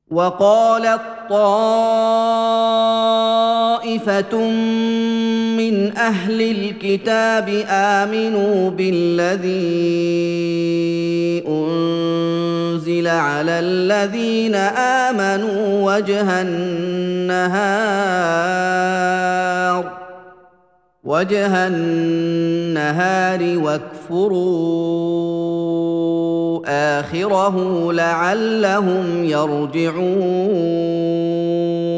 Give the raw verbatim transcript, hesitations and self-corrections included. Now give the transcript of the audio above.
وقالت طائفة من أهل الكتاب آمنوا بالذي أنزل على الذين آمنوا وجه النهار وجه النهار واكفروا آخره لعلهم يرجعون